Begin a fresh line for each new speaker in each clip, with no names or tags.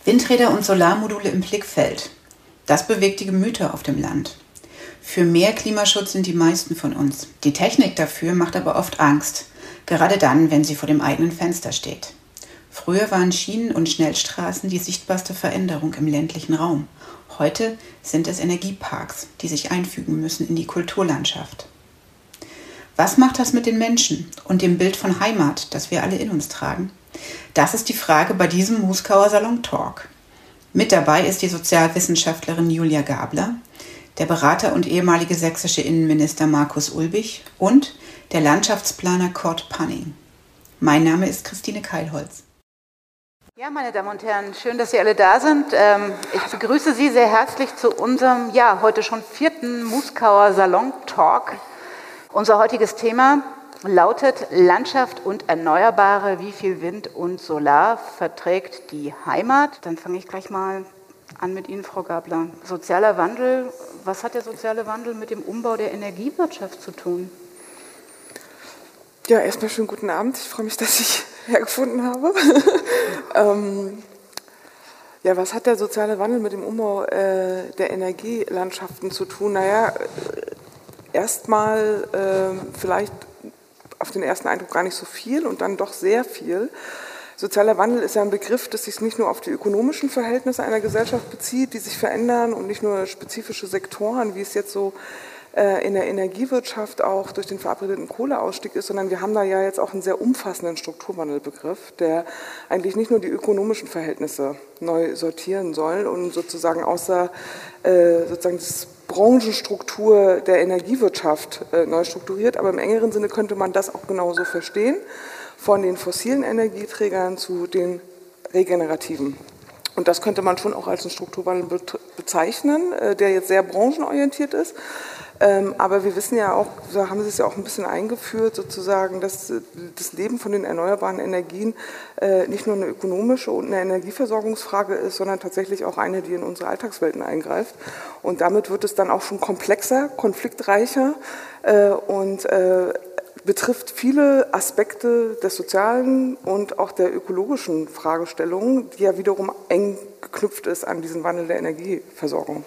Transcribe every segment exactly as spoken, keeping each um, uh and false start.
Windräder und Solarmodule im Blickfeld. Das bewegt die Gemüter auf dem Land. Für mehr Klimaschutz sind die meisten von uns. Die Technik dafür macht aber oft Angst, gerade dann, wenn sie vor dem eigenen Fenster steht. Früher waren Schienen und Schnellstraßen die sichtbarste Veränderung im ländlichen Raum. Heute sind es Energieparks, die sich einfügen müssen in die Kulturlandschaft. Was macht das mit den Menschen und dem Bild von Heimat, das wir alle in uns tragen? Das ist die Frage bei diesem Muskauer Salon Talk. Mit dabei ist die Sozialwissenschaftlerin Julia Gabler, der Berater und ehemalige sächsische Innenminister Markus Ulbich und der Landschaftsplaner Kurt Panning. Mein Name ist Christine Keilholz.
Ja, meine Damen und Herren, schön, dass Sie alle da sind. Ich begrüße Sie sehr herzlich zu unserem, ja, heute schon vierten Muskauer Salon Talk. Unser heutiges Thema lautet Landschaft und Erneuerbare, wie viel Wind und Solar verträgt die Heimat? Dann fange ich gleich mal an mit Ihnen, Frau Gabler. Sozialer Wandel, was hat der soziale Wandel mit dem Umbau der Energiewirtschaft zu tun?
Ja, erstmal schönen guten Abend. Ich freue mich, dass ich hergefunden habe. ähm, ja, was hat der soziale Wandel mit dem Umbau äh, der Energielandschaften zu tun? Naja, erstmal äh, vielleicht auf den ersten Eindruck gar nicht so viel und dann doch sehr viel. Sozialer Wandel ist ja ein Begriff, das sich nicht nur auf die ökonomischen Verhältnisse einer Gesellschaft bezieht, die sich verändern und nicht nur spezifische Sektoren, wie es jetzt so äh, in der Energiewirtschaft auch durch den verabredeten Kohleausstieg ist, sondern wir haben da ja jetzt auch einen sehr umfassenden Strukturwandelbegriff, der eigentlich nicht nur die ökonomischen Verhältnisse neu sortieren soll und sozusagen außer äh, sozusagen das Branchenstruktur der Energiewirtschaft äh, neu strukturiert, aber im engeren Sinne könnte man das auch genauso verstehen, von den fossilen Energieträgern zu den regenerativen. Und das könnte man schon auch als einen Strukturwandel bezeichnen, äh, der jetzt sehr branchenorientiert ist. Ähm, aber wir wissen ja auch, da haben Sie es ja auch ein bisschen eingeführt, sozusagen, dass das Leben von den erneuerbaren Energien äh, nicht nur eine ökonomische und eine Energieversorgungsfrage ist, sondern tatsächlich auch eine, die in unsere Alltagswelten eingreift. Und damit wird es dann auch schon komplexer, konfliktreicher äh, und äh, betrifft viele Aspekte des sozialen und auch der ökologischen Fragestellungen, die ja wiederum eng geknüpft ist an diesen Wandel der Energieversorgung.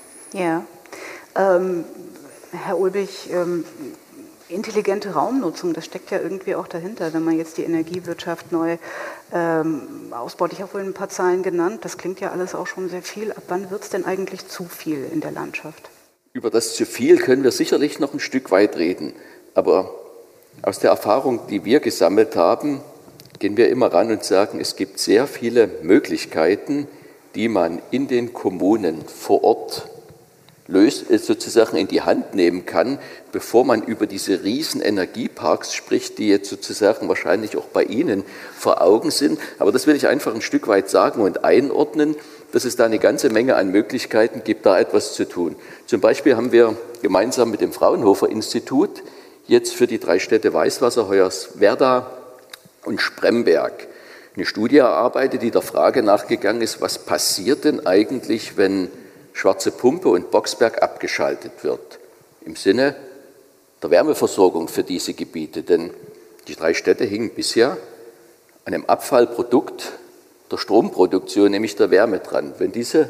Ja, ähm, Herr Ulbich, ähm, intelligente Raumnutzung, das steckt ja irgendwie auch dahinter, wenn man jetzt die Energiewirtschaft neu ähm, ausbaut. Ich habe vorhin ein paar Zahlen genannt, das klingt ja alles auch schon sehr viel. Ab wann wird es denn eigentlich zu viel in der Landschaft?
Über das zu viel können wir sicherlich noch ein Stück weit reden, aber aus der Erfahrung, die wir gesammelt haben, gehen wir immer ran und sagen, es gibt sehr viele Möglichkeiten, die man in den Kommunen vor Ort löst, sozusagen in die Hand nehmen kann, bevor man über diese riesen Energieparks spricht, die jetzt sozusagen wahrscheinlich auch bei Ihnen vor Augen sind. Aber das will ich einfach ein Stück weit sagen und einordnen, dass es da eine ganze Menge an Möglichkeiten gibt, da etwas zu tun. Zum Beispiel haben wir gemeinsam mit dem Fraunhofer Institut jetzt für die drei Städte Weißwasser, Hoyerswerda und Spremberg eine Studie erarbeitet, die der Frage nachgegangen ist, was passiert denn eigentlich, wenn Schwarze Pumpe und Boxberg abgeschaltet wird, im Sinne der Wärmeversorgung für diese Gebiete. Denn die drei Städte hingen bisher an einem Abfallprodukt der Stromproduktion, nämlich der Wärme dran. Wenn diese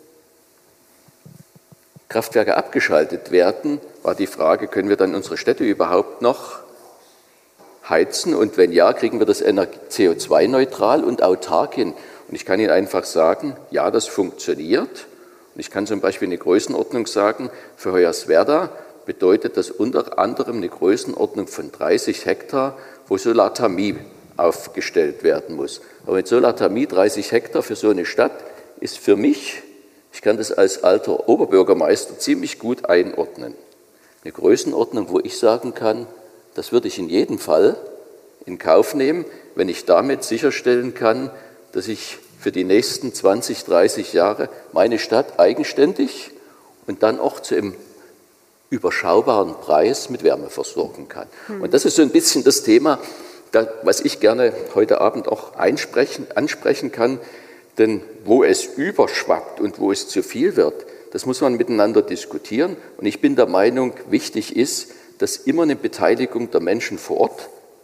Kraftwerke abgeschaltet werden, war die Frage, können wir dann unsere Städte überhaupt noch heizen? Und wenn ja, kriegen wir das C O zwei neutral und autark hin? Und ich kann Ihnen einfach sagen, ja, das funktioniert. Und ich kann zum Beispiel eine Größenordnung sagen, für Hoyerswerda bedeutet das unter anderem eine Größenordnung von dreißig Hektar, wo Solarthermie aufgestellt werden muss. Aber mit Solarthermie dreißig Hektar für so eine Stadt ist für mich, ich kann das als alter Oberbürgermeister ziemlich gut einordnen. Eine Größenordnung, wo ich sagen kann, das würde ich in jedem Fall in Kauf nehmen, wenn ich damit sicherstellen kann, dass ich für die nächsten zwanzig, dreißig Jahre meine Stadt eigenständig und dann auch zu einem überschaubaren Preis mit Wärme versorgen kann. Hm. Und das ist so ein bisschen das Thema, was ich gerne heute Abend auch einsprechen, ansprechen kann. Denn wo es überschwappt und wo es zu viel wird, das muss man miteinander diskutieren. Und ich bin der Meinung, wichtig ist, dass immer eine Beteiligung der Menschen vor Ort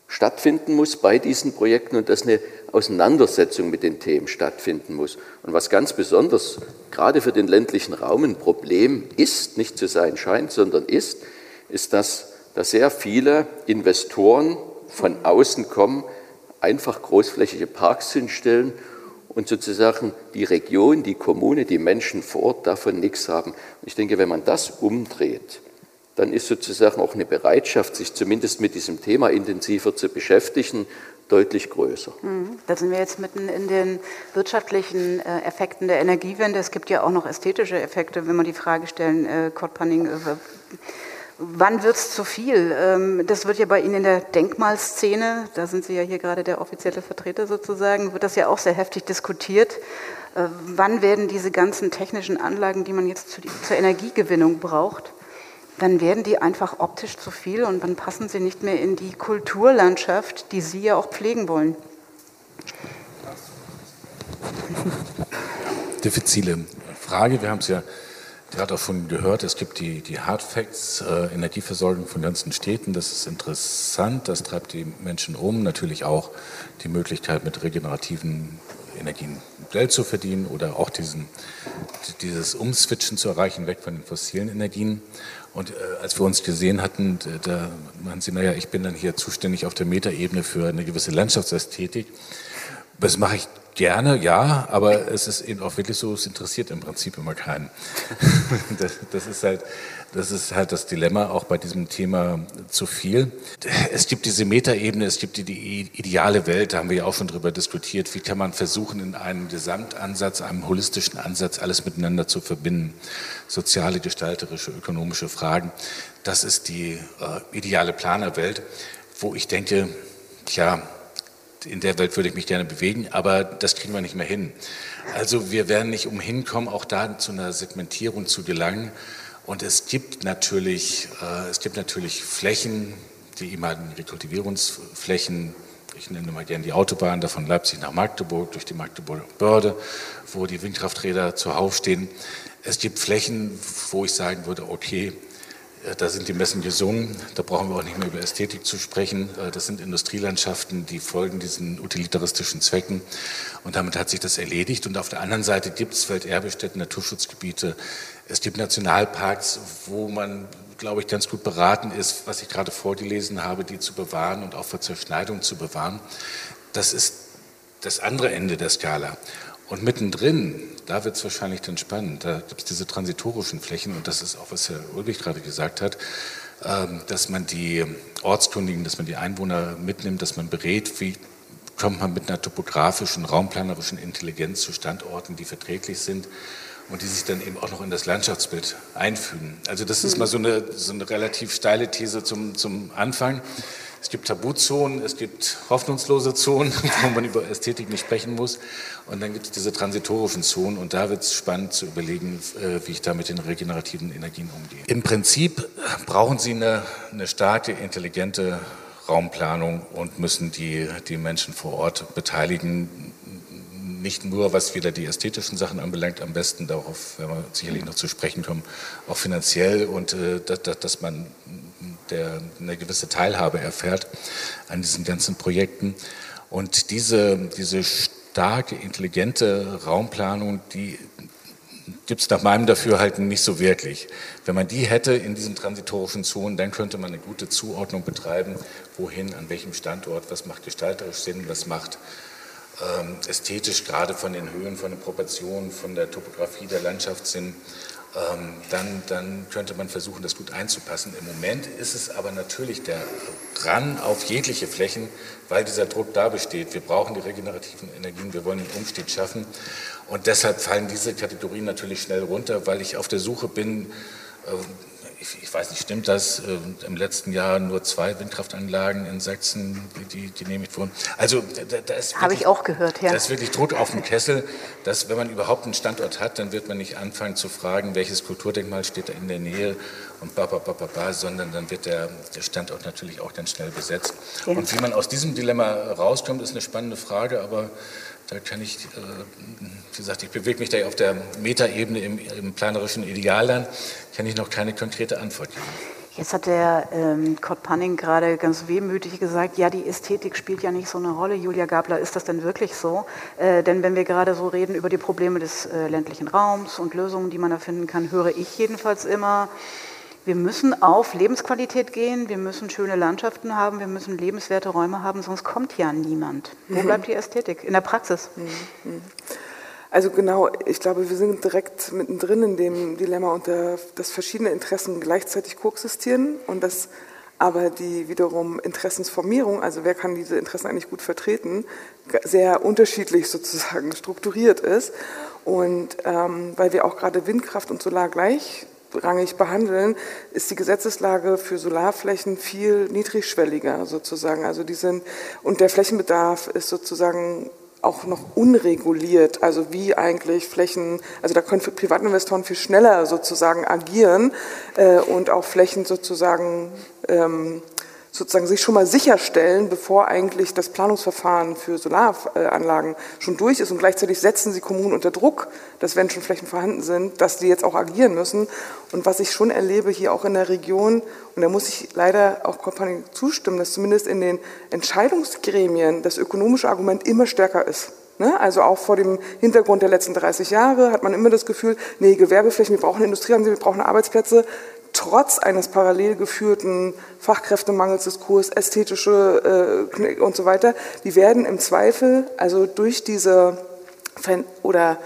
stattfinden muss bei diesen Projekten und dass eine Auseinandersetzung mit den Themen stattfinden muss. Und was ganz besonders gerade für den ländlichen Raum ein Problem ist, nicht zu sein scheint, sondern ist, ist, dass da sehr viele Investoren von außen kommen, einfach großflächige Parks hinstellen und sozusagen die Region, die Kommune, die Menschen vor Ort davon nichts haben. Und ich denke, wenn man das umdreht, dann ist sozusagen auch eine Bereitschaft, sich zumindest mit diesem Thema intensiver zu beschäftigen, deutlich größer.
Da sind wir jetzt mitten in den wirtschaftlichen äh, Effekten der Energiewende. Es gibt ja auch noch ästhetische Effekte, wenn man die Frage stellen, äh, Kurt Panning, äh, wann wird es zu viel? Ähm, das wird ja bei Ihnen in der Denkmalszene, da sind Sie ja hier gerade der offizielle Vertreter sozusagen, wird das ja auch sehr heftig diskutiert. Äh, wann werden diese ganzen technischen Anlagen, die man jetzt zu, zur Energiegewinnung braucht, dann werden die einfach optisch zu viel und dann passen sie nicht mehr in die Kulturlandschaft, die Sie ja auch pflegen wollen.
Diffizile Frage. Wir haben es ja gerade auch schon gehört. Es gibt die, die Hard Facts, äh, Energieversorgung von ganzen Städten. Das ist interessant. Das treibt die Menschen um. Natürlich auch die Möglichkeit, mit regenerativen Energien Geld zu verdienen oder auch diesen, dieses Umswitchen zu erreichen, weg von den fossilen Energien. Und äh, als wir uns gesehen hatten, da meinten Sie, naja, ich bin dann hier zuständig auf der Metaebene für eine gewisse Landschaftsästhetik. Das mache ich gerne, ja, aber es ist eben auch wirklich so, es interessiert im Prinzip immer keinen. das, das, ist halt, das ist halt das Dilemma auch bei diesem Thema zu viel. Es gibt diese Metaebene, es gibt die, die ideale Welt, da haben wir ja auch schon drüber diskutiert. Wie kann man versuchen, in einem Gesamtansatz, einem holistischen Ansatz alles miteinander zu verbinden? Soziale, gestalterische, ökonomische Fragen. Das ist die äh, ideale Planerwelt, wo ich denke, tja, in der Welt würde ich mich gerne bewegen, aber das kriegen wir nicht mehr hin. Also wir werden nicht umhin kommen, auch da zu einer Segmentierung zu gelangen. Und es gibt natürlich, äh, es gibt natürlich Flächen, die ehemaligen Rekultivierungsflächen, ich nenne mal gerne die Autobahn, da von Leipzig nach Magdeburg, durch die Magdeburger Börde, wo die Windkrafträder zuhauf stehen. Es gibt Flächen, wo ich sagen würde, okay, da sind die Messen gesungen, da brauchen wir auch nicht mehr über Ästhetik zu sprechen. Das sind Industrielandschaften, die folgen diesen utilitaristischen Zwecken und damit hat sich das erledigt. Und auf der anderen Seite gibt es Welterbestätten, Naturschutzgebiete, es gibt Nationalparks, wo man, glaube ich, ganz gut beraten ist, was ich gerade vorgelesen habe, die zu bewahren und auch vor Zerschneidung zu bewahren. Das ist das andere Ende der Skala. Und mittendrin, da wird es wahrscheinlich dann spannend, da gibt es diese transitorischen Flächen und das ist auch, was Herr Ulrich gerade gesagt hat, dass man die Ortskundigen, dass man die Einwohner mitnimmt, dass man berät, wie kommt man mit einer topografischen, raumplanerischen Intelligenz zu Standorten, die verträglich sind und die sich dann eben auch noch in das Landschaftsbild einfügen. Also das ist mal so eine, so eine relativ steile These zum, zum Anfang. Es gibt Tabuzonen, es gibt hoffnungslose Zonen, wo man über Ästhetik nicht sprechen muss. Und dann gibt es diese transitorischen Zonen. Und da wird es spannend zu überlegen, wie ich da mit den regenerativen Energien umgehe. Im Prinzip brauchen Sie eine, eine starke, intelligente Raumplanung und müssen die, die Menschen vor Ort beteiligen. Nicht nur, was wieder die ästhetischen Sachen anbelangt, am besten darauf, werden wir sicherlich noch zu sprechen kommen, auch finanziell und äh, dass, dass man der, eine gewisse Teilhabe erfährt an diesen ganzen Projekten. Und diese, diese starke, intelligente Raumplanung, die gibt es nach meinem Dafürhalten nicht so wirklich. Wenn man die hätte in diesen transitorischen Zonen, dann könnte man eine gute Zuordnung betreiben, wohin, an welchem Standort, was macht gestalterisch Sinn, was macht ähm, ästhetisch, gerade von den Höhen, von den Proportionen, von der Topografie, der Landschaftssinn. Dann, dann könnte man versuchen, das gut einzupassen. Im Moment ist es aber natürlich der Run auf jegliche Flächen, weil dieser Druck da besteht. Wir brauchen die regenerativen Energien, wir wollen den Umstieg schaffen. Und deshalb fallen diese Kategorien natürlich schnell runter, weil ich auf der Suche bin, ich, ich weiß nicht, stimmt das, im letzten Jahr nur zwei Windkraftanlagen in Sachsen, die, die genehmigt wurden. Also da, da ist
habe ich auch gehört, ja.
Da ist wirklich Druck auf dem Kessel, dass wenn man überhaupt einen Standort hat, dann wird man nicht anfangen zu fragen, welches Kulturdenkmal steht da in der Nähe und ba, ba, ba, ba, ba, sondern dann wird der, der Standort natürlich auch ganz schnell besetzt. Ja. Und wie man aus diesem Dilemma rauskommt, ist eine spannende Frage, aber da kann ich, wie gesagt, ich bewege mich da auf der Metaebene im, im planerischen Idealland, kann ich noch keine konkrete Antwort geben.
Jetzt hat der ähm, Kurt Panning gerade ganz wehmütig gesagt, ja, die Ästhetik spielt ja nicht so eine Rolle. Julia Gabler, ist das denn wirklich so? Äh, denn wenn wir gerade so reden über die Probleme des äh, ländlichen Raums und Lösungen, die man da finden kann, höre ich jedenfalls immer, wir müssen auf Lebensqualität gehen, wir müssen schöne Landschaften haben, wir müssen lebenswerte Räume haben, sonst kommt ja niemand. Wo bleibt die Ästhetik? In der Praxis?
Mhm. Also genau, ich glaube, wir sind direkt mittendrin in dem Dilemma, unter dass verschiedene Interessen gleichzeitig koexistieren und dass aber die wiederum Interessensformierung, also wer kann diese Interessen eigentlich gut vertreten, sehr unterschiedlich sozusagen strukturiert ist. Und ähm, weil wir auch gerade Windkraft und Solar gleichrangig behandeln, ist die Gesetzeslage für Solarflächen viel niedrigschwelliger sozusagen. Also die sind, und der Flächenbedarf ist sozusagen auch noch unreguliert, also wie eigentlich Flächen, also da können Privatinvestoren viel schneller sozusagen agieren äh, und auch Flächen sozusagen ähm, sozusagen sich schon mal sicherstellen, bevor eigentlich das Planungsverfahren für Solaranlagen schon durch ist, und gleichzeitig setzen sie Kommunen unter Druck, dass wenn schon Flächen vorhanden sind, dass die jetzt auch agieren müssen. Und was ich schon erlebe hier auch in der Region, und da muss ich leider auch Kompanie zustimmen, dass zumindest in den Entscheidungsgremien das ökonomische Argument immer stärker ist. Also auch vor dem Hintergrund der letzten dreißig Jahre hat man immer das Gefühl, nee, Gewerbeflächen, wir brauchen Industrie, wir brauchen Arbeitsplätze, trotz eines parallel geführten Fachkräftemangelsdiskurs, ästhetische äh, und so weiter, die werden im Zweifel, also durch diese oder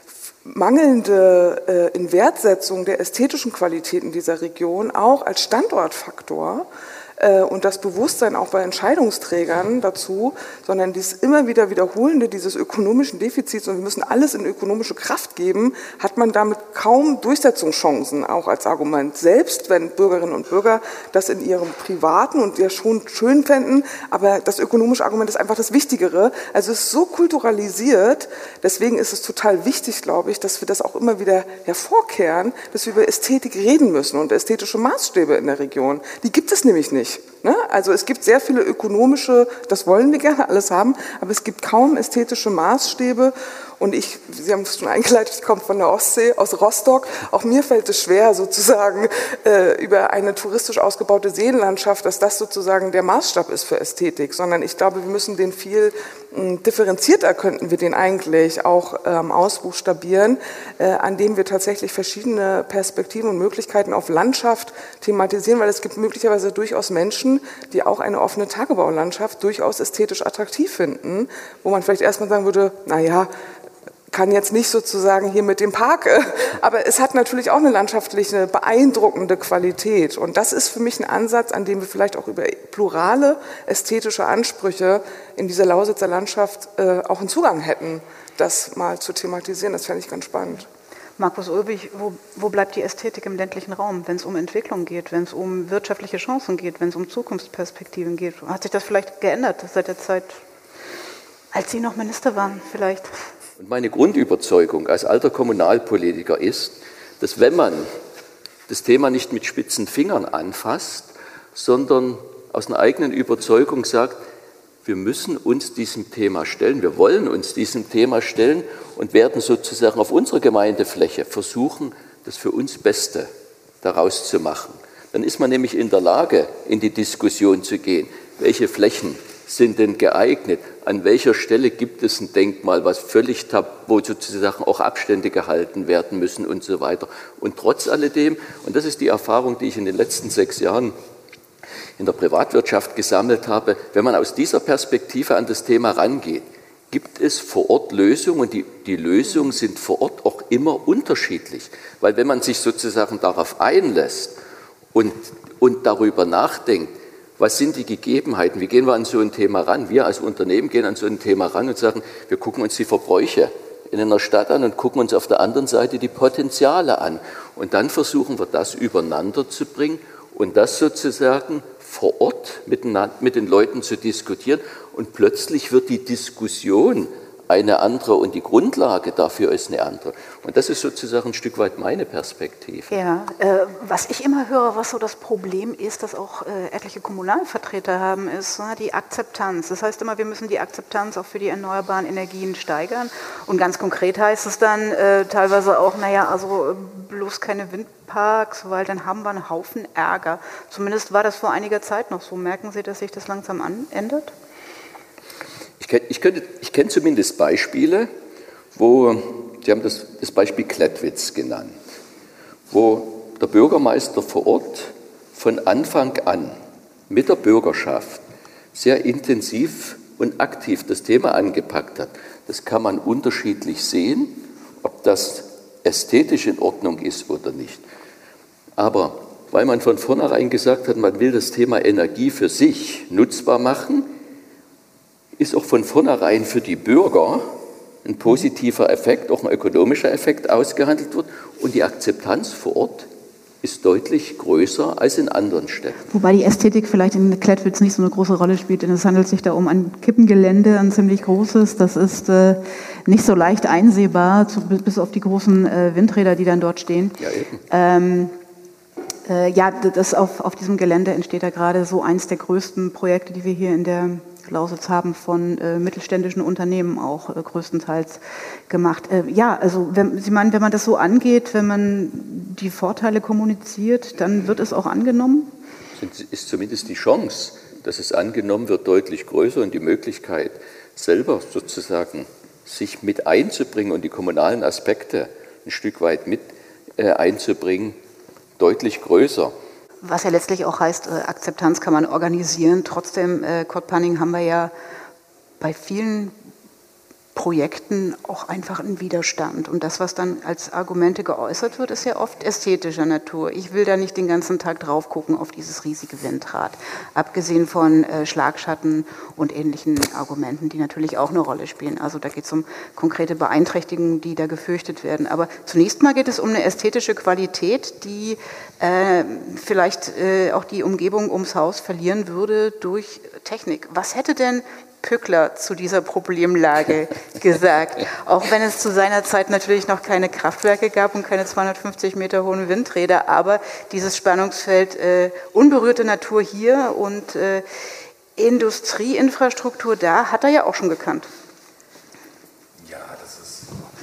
mangelnde äh, Inwertsetzung der ästhetischen Qualitäten dieser Region auch als Standortfaktor und das Bewusstsein auch bei Entscheidungsträgern dazu, sondern dies immer wieder Wiederholende dieses ökonomischen Defizits, und wir müssen alles in ökonomische Kraft geben, hat man damit kaum Durchsetzungschancen, auch als Argument. Selbst wenn Bürgerinnen und Bürger das in ihrem Privaten und ja schon schön fänden, aber das ökonomische Argument ist einfach das Wichtigere. Also es ist so kulturalisiert, deswegen ist es total wichtig, glaube ich, dass wir das auch immer wieder hervorkehren, dass wir über Ästhetik reden müssen und ästhetische Maßstäbe in der Region. Die gibt es nämlich nicht. Also es gibt sehr viele ökonomische, das wollen wir gerne alles haben, aber es gibt kaum ästhetische Maßstäbe. Und ich, Sie haben es schon eingeleitet, ich komme von der Ostsee, aus Rostock. Auch mir fällt es schwer, sozusagen äh, über eine touristisch ausgebaute Seenlandschaft, dass das sozusagen der Maßstab ist für Ästhetik, sondern ich glaube, wir müssen den viel mh, differenzierter, könnten wir den eigentlich auch ähm, ausbuchstabieren, äh, an dem wir tatsächlich verschiedene Perspektiven und Möglichkeiten auf Landschaft thematisieren, weil es gibt möglicherweise durchaus Menschen, die auch eine offene Tagebaulandschaft durchaus ästhetisch attraktiv finden, wo man vielleicht erstmal sagen würde, naja, kann jetzt nicht sozusagen hier mit dem Park, aber es hat natürlich auch eine landschaftliche, beeindruckende Qualität. Und das ist für mich ein Ansatz, an dem wir vielleicht auch über plurale ästhetische Ansprüche in dieser Lausitzer Landschaft äh, auch einen Zugang hätten, das mal zu thematisieren. Das fände ich ganz spannend.
Markus Ulbich, wo, wo bleibt die Ästhetik im ländlichen Raum, wenn es um Entwicklung geht, wenn es um wirtschaftliche Chancen geht, wenn es um Zukunftsperspektiven geht? Hat sich das vielleicht geändert seit der Zeit, als Sie noch Minister waren vielleicht?
Und meine Grundüberzeugung als alter Kommunalpolitiker ist, dass wenn man das Thema nicht mit spitzen Fingern anfasst, sondern aus einer eigenen Überzeugung sagt, wir müssen uns diesem Thema stellen, wir wollen uns diesem Thema stellen und werden sozusagen auf unserer Gemeindefläche versuchen, das für uns Beste daraus zu machen. Dann ist man nämlich in der Lage, in die Diskussion zu gehen, welche Flächen sind denn geeignet, an welcher Stelle gibt es ein Denkmal, was völlig tabu, wo sozusagen auch Abstände gehalten werden müssen und so weiter. Und trotz alledem, und das ist die Erfahrung, die ich in den letzten sechs Jahren in der Privatwirtschaft gesammelt habe, wenn man aus dieser Perspektive an das Thema rangeht, gibt es vor Ort Lösungen, und die, die Lösungen sind vor Ort auch immer unterschiedlich. Weil wenn man sich sozusagen darauf einlässt und, und darüber nachdenkt, was sind die Gegebenheiten, wie gehen wir an so ein Thema ran? Wir als Unternehmen gehen an so ein Thema ran und sagen, wir gucken uns die Verbräuche in einer Stadt an und gucken uns auf der anderen Seite die Potenziale an. Und dann versuchen wir das übereinander zu bringen und das sozusagen vor Ort mit den Leuten zu diskutieren. Und plötzlich wird die Diskussion eine andere und die Grundlage dafür ist eine andere. Und das ist sozusagen ein Stück weit meine Perspektive.
Ja, äh, was ich immer höre, was so das Problem ist, das auch äh, etliche Kommunalvertreter haben, ist na, die Akzeptanz. Das heißt immer, wir müssen die Akzeptanz auch für die erneuerbaren Energien steigern. Und ganz konkret heißt es dann äh, teilweise auch, naja, also äh, bloß keine Windparks, weil dann haben wir einen Haufen Ärger. Zumindest war das vor einiger Zeit noch so. Merken Sie, dass sich das langsam an, ändert?
Ich kenne ich ich kenn zumindest Beispiele, wo, Sie haben das, das Beispiel Klettwitz genannt, wo der Bürgermeister vor Ort von Anfang an mit der Bürgerschaft sehr intensiv und aktiv das Thema angepackt hat. Das kann man unterschiedlich sehen, ob das ästhetisch in Ordnung ist oder nicht. Aber weil man von vornherein gesagt hat, man will das Thema Energie für sich nutzbar machen, ist auch von vornherein für die Bürger ein positiver Effekt, auch ein ökonomischer Effekt ausgehandelt wird. Und die Akzeptanz vor Ort ist deutlich größer als in anderen Städten.
Wobei die Ästhetik vielleicht in Klettwitz nicht so eine große Rolle spielt, denn es handelt sich da um ein Kippengelände, ein ziemlich großes. Das ist äh, nicht so leicht einsehbar, zu, bis auf die großen äh, Windräder, die dann dort stehen.
Ja, eben.
Ähm, äh, ja, das auf, auf diesem Gelände entsteht da gerade so eins der größten Projekte, die wir hier in der Lausitz haben, von äh, mittelständischen Unternehmen auch äh, größtenteils gemacht. Äh, ja, also wenn, Sie meinen, wenn man das so angeht, wenn man die Vorteile kommuniziert, dann wird es auch angenommen?
Ist zumindest die Chance, dass es angenommen wird, deutlich größer und die Möglichkeit, selber sozusagen sich mit einzubringen und die kommunalen Aspekte ein Stück weit mit äh, einzubringen, deutlich größer.
Was ja letztlich auch heißt, äh, Akzeptanz kann man organisieren. Trotzdem, äh, Kurt Panning, haben wir ja bei vielen Projekten auch einfach einen Widerstand. Und das, was dann als Argumente geäußert wird, ist ja oft ästhetischer Natur. Ich will da nicht den ganzen Tag drauf gucken auf dieses riesige Windrad. Abgesehen von äh, Schlagschatten und ähnlichen Argumenten, die natürlich auch eine Rolle spielen. Also da geht es um konkrete Beeinträchtigungen, die da gefürchtet werden. Aber zunächst mal geht es um eine ästhetische Qualität, die äh, vielleicht äh, auch die Umgebung ums Haus verlieren würde durch Technik. Was hätte denn Pückler zu dieser Problemlage gesagt, auch wenn es zu seiner Zeit natürlich noch keine Kraftwerke gab und keine zweihundertfünfzig Meter hohen Windräder, aber dieses Spannungsfeld äh, unberührte Natur hier und äh, Industrieinfrastruktur da hat er ja auch schon gekannt.
Ja, das ist,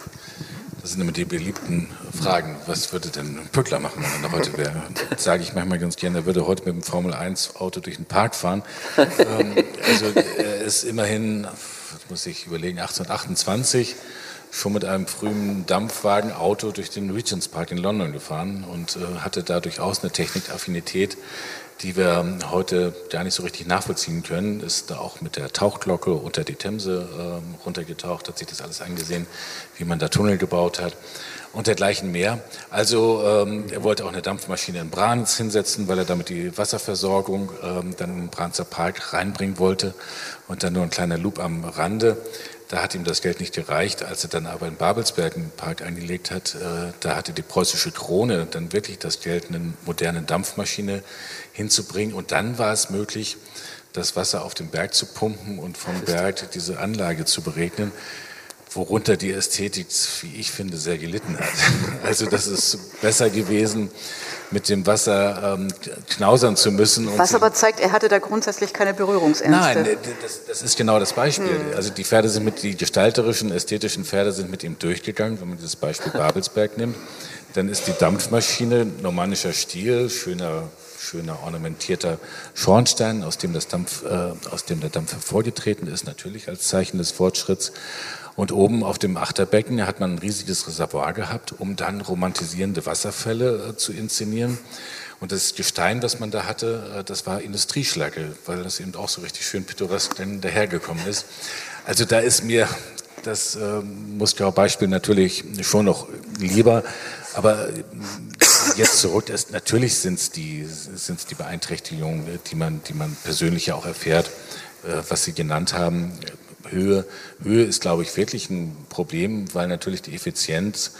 das sind immer die beliebten Fragen. Was würde denn Pückler machen, wenn er noch heute wäre? Das sage ich manchmal ganz gerne, er würde heute mit dem Formel eins Auto durch den Park fahren. ähm, also er ist immerhin, das muss ich überlegen, achtzehnhundertachtundzwanzig schon mit einem frühen Dampfwagenauto durch den Regent's Park in London gefahren und äh, hatte da durchaus eine Technikaffinität, die wir heute gar nicht so richtig nachvollziehen können. Ist da auch mit der Tauchglocke unter die Themse äh, runtergetaucht, hat sich das alles angesehen, wie man da Tunnel gebaut hat und dergleichen mehr. Also ähm, er wollte auch eine Dampfmaschine in Brahns hinsetzen, weil er damit die Wasserversorgung ähm, dann in den Brahmser Park reinbringen wollte und dann nur ein kleiner Loop am Rande. Da hat ihm das Geld nicht gereicht. Als er dann aber in Babelsberg einen Park angelegt hat, äh, da hatte die preußische Krone dann wirklich das Geld, eine moderne Dampfmaschine hinzubringen. Und dann war es möglich, das Wasser auf den Berg zu pumpen und vom Berg diese Anlage zu beregnen, worunter die Ästhetik, wie ich finde, sehr gelitten hat. Also das ist besser gewesen, mit dem Wasser ähm, knausern zu müssen. Und
was aber zeigt, er hatte da grundsätzlich keine Berührungsängste.
Nein, das, das ist genau das Beispiel. Hm. Also die Pferde sind mit, die gestalterischen, ästhetischen Pferde sind mit ihm durchgegangen. Wenn man dieses Beispiel Babelsberg nimmt, dann ist die Dampfmaschine normannischer Stil, schöner, schöner ornamentierter Schornstein, aus dem, das Dampf, äh, aus dem der Dampf hervorgetreten ist, natürlich als Zeichen des Fortschritts. Und oben auf dem Achterbecken hat man ein riesiges Reservoir gehabt, um dann romantisierende Wasserfälle äh, zu inszenieren. Und das Gestein, was man da hatte, äh, das war Industrieschlacke, weil das eben auch so richtig schön pittoresk dann dahergekommen ist. Also da ist mir das äh, Muskau-Beispiel natürlich schon noch lieber. Aber äh, jetzt zurück ist, natürlich sind es die, sind's die Beeinträchtigungen, die man, die man persönlich ja auch erfährt, äh, was Sie genannt haben. Höhe, Höhe ist, glaube ich, wirklich ein Problem, weil natürlich die Effizienz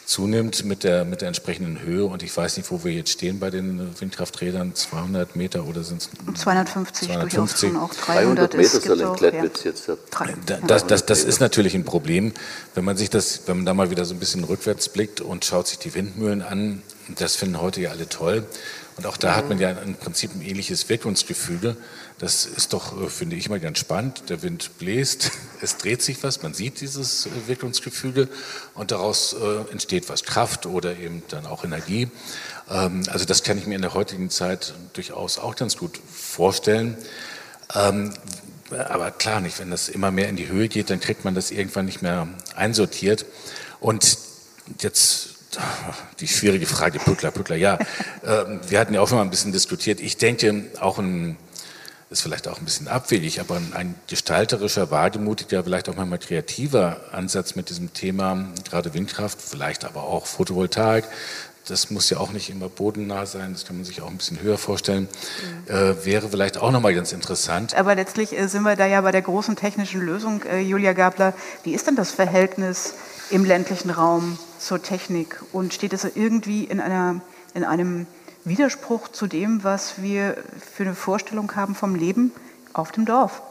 zunimmt mit der, mit der entsprechenden Höhe. Und ich weiß nicht, wo wir jetzt stehen bei den Windkrafträdern, zweihundert Meter oder sind es
zweihundertfünfzig,
zweihundertfünfzig.
Durchaus auch dreihundert
Meter
ist,
soll in
auch,
Klettwitz
ja.
jetzt. Ja.
Das, das, das ist natürlich ein Problem, wenn man sich das, wenn man da mal wieder so ein bisschen rückwärts blickt und schaut sich die Windmühlen an. Das finden heute ja alle toll. Und auch da hat man ja im Prinzip ein ähnliches Wirkungsgefühl. Das ist doch, finde ich, mal ganz spannend. Der Wind bläst, es dreht sich was, man sieht dieses Wirkungsgefühl und daraus äh, entsteht was, Kraft oder eben dann auch Energie. Ähm, also das kann ich mir in der heutigen Zeit durchaus auch ganz gut vorstellen. Ähm, aber klar nicht, wenn das immer mehr in die Höhe geht, dann kriegt man das irgendwann nicht mehr einsortiert. Und jetzt die schwierige Frage, Pückler, Pückler, ja. Wir hatten ja auch schon mal ein bisschen diskutiert. Ich denke, auch ein, ist vielleicht auch ein bisschen abwegig, aber ein, ein gestalterischer, wagemutiger, vielleicht auch manchmal kreativer Ansatz mit diesem Thema, gerade Windkraft, vielleicht aber auch Photovoltaik. Das muss ja auch nicht immer bodennah sein, das kann man sich auch ein bisschen höher vorstellen, mhm. äh, wäre vielleicht auch nochmal ganz interessant.
Aber letztlich äh, sind wir da ja bei der großen technischen Lösung. Äh, Julia Gabler, wie ist denn das Verhältnis im ländlichen Raum zur Technik und steht es irgendwie in, einer, in einem Widerspruch zu dem, was wir für eine Vorstellung haben vom Leben auf dem Dorf?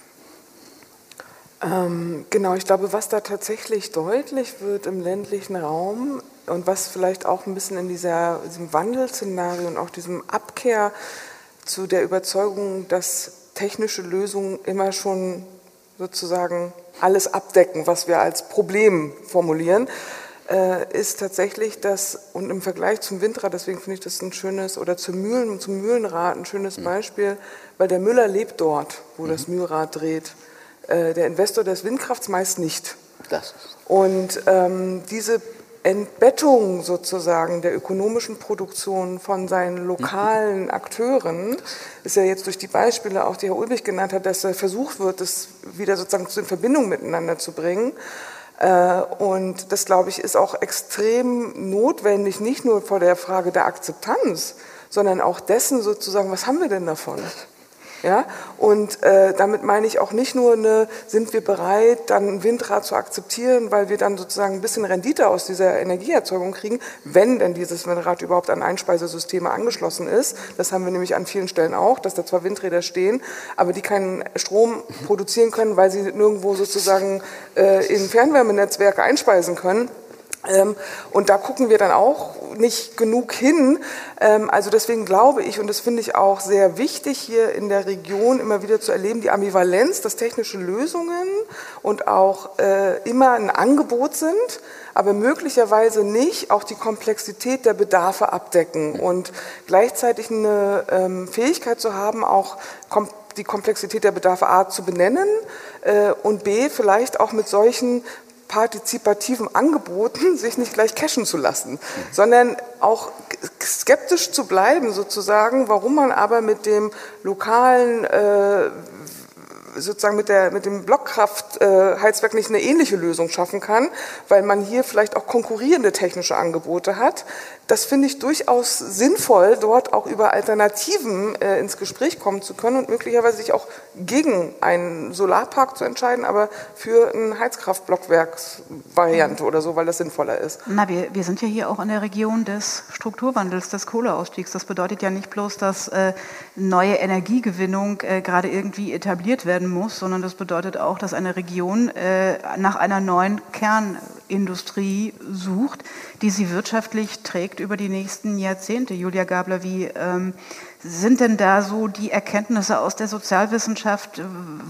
Ähm, genau, ich glaube, was da tatsächlich deutlich wird im ländlichen Raum und was vielleicht auch ein bisschen in dieser, diesem Wandelszenario und auch diesem Abkehr zu der Überzeugung, dass technische Lösungen immer schon sozusagen alles abdecken, was wir als Problem formulieren, äh, ist tatsächlich das, und im Vergleich zum Windrad, deswegen finde ich das ein schönes, oder zum Mühlen, zum Mühlenrad ein schönes Beispiel, weil der Müller lebt dort, wo mhm. das Mühlrad dreht. Äh, der Investor des Windkrafts meist nicht.
Das.
Und ähm, diese Entbettung sozusagen der ökonomischen Produktion von seinen lokalen Akteuren ist ja jetzt durch die Beispiele, auch die Herr Ulbich genannt hat, dass da versucht wird, das wieder sozusagen in Verbindung miteinander zu bringen. Und das, glaube ich, ist auch extrem notwendig, nicht nur vor der Frage der Akzeptanz, sondern auch dessen sozusagen, was haben wir denn davon? Ja, und äh, damit meine ich auch nicht nur, eine, sind wir bereit, dann ein Windrad zu akzeptieren, weil wir dann sozusagen ein bisschen Rendite aus dieser Energieerzeugung kriegen, wenn denn dieses Windrad überhaupt an Einspeisesysteme angeschlossen ist. Das haben wir nämlich an vielen Stellen auch, dass da zwar Windräder stehen, aber die keinen Strom produzieren können, weil sie nirgendwo sozusagen äh, in Fernwärmenetzwerke einspeisen können. Ähm, und da gucken wir dann auch nicht genug hin. Ähm, also deswegen glaube ich, und das finde ich auch sehr wichtig hier in der Region immer wieder zu erleben, die Ambivalenz, dass technische Lösungen und auch äh, immer ein Angebot sind, aber möglicherweise nicht auch die Komplexität der Bedarfe abdecken und gleichzeitig eine ähm, Fähigkeit zu haben, auch kom- die Komplexität der Bedarfe A zu benennen äh, und B vielleicht auch mit solchen partizipativen Angeboten sich nicht gleich cashen zu lassen, sondern auch skeptisch zu bleiben sozusagen, warum man aber mit dem lokalen äh, sozusagen mit, der, mit dem Blockkraftheizwerk nicht eine ähnliche Lösung schaffen kann, weil man hier vielleicht auch konkurrierende technische Angebote hat. Das finde ich durchaus sinnvoll, dort auch über Alternativen äh, ins Gespräch kommen zu können und möglicherweise sich auch gegen einen Solarpark zu entscheiden, aber für eine Heizkraftblockwerksvariante oder so, weil das sinnvoller ist.
Na, wir, wir sind ja hier auch in der Region des Strukturwandels, des Kohleausstiegs. Das bedeutet ja nicht bloß, dass äh, neue Energiegewinnung äh, gerade irgendwie etabliert werden muss, sondern das bedeutet auch, dass eine Region äh, nach einer neuen Kernindustrie sucht, die sie wirtschaftlich trägt über die nächsten Jahrzehnte. Julia Gabler, wie ähm, sind denn da so die Erkenntnisse aus der Sozialwissenschaft?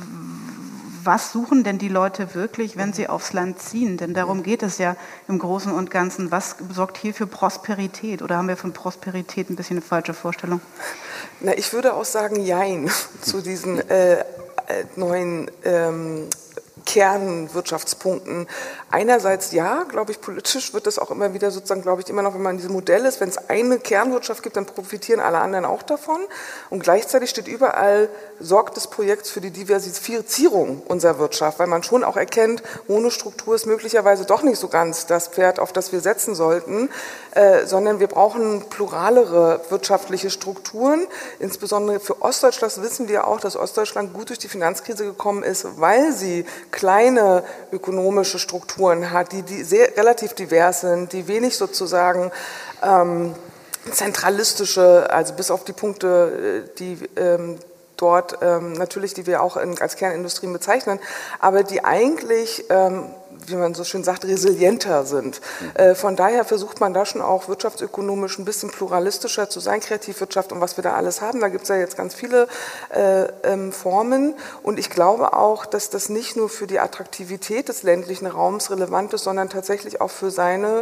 Was suchen denn die Leute wirklich, wenn sie aufs Land ziehen? Denn darum geht es ja im Großen und Ganzen. Was sorgt hier für Prosperität? Oder haben wir von Prosperität ein bisschen eine falsche Vorstellung?
Na, ich würde auch sagen, jein zu diesen äh, neuen ähm, Kernwirtschaftspunkten. Einerseits ja, glaube ich, politisch wird das auch immer wieder sozusagen, glaube ich, immer noch, wenn man in diesem Modell ist, wenn es eine Kernwirtschaft gibt, dann profitieren alle anderen auch davon. Und gleichzeitig steht überall, sorgt das Projekt für die Diversifizierung unserer Wirtschaft, weil man schon auch erkennt, Monostruktur ist möglicherweise doch nicht so ganz das Pferd, auf das wir setzen sollten, äh, sondern wir brauchen pluralere wirtschaftliche Strukturen. Insbesondere für Ostdeutschland wissen wir auch, dass Ostdeutschland gut durch die Finanzkrise gekommen ist, weil sie kleine ökonomische Strukturen hat, die, die sehr relativ divers sind, die wenig sozusagen ähm, zentralistische, also bis auf die Punkte, die ähm, dort ähm, natürlich, die wir auch in, als Kernindustrien bezeichnen, aber die eigentlich, ähm, wie man so schön sagt, resilienter sind. Äh, von daher versucht man da schon auch wirtschaftsökonomisch ein bisschen pluralistischer zu sein, Kreativwirtschaft und was wir da alles haben. Da gibt es ja jetzt ganz viele äh, ähm, Formen und ich glaube auch, dass das nicht nur für die Attraktivität des ländlichen Raums relevant ist, sondern tatsächlich auch für seine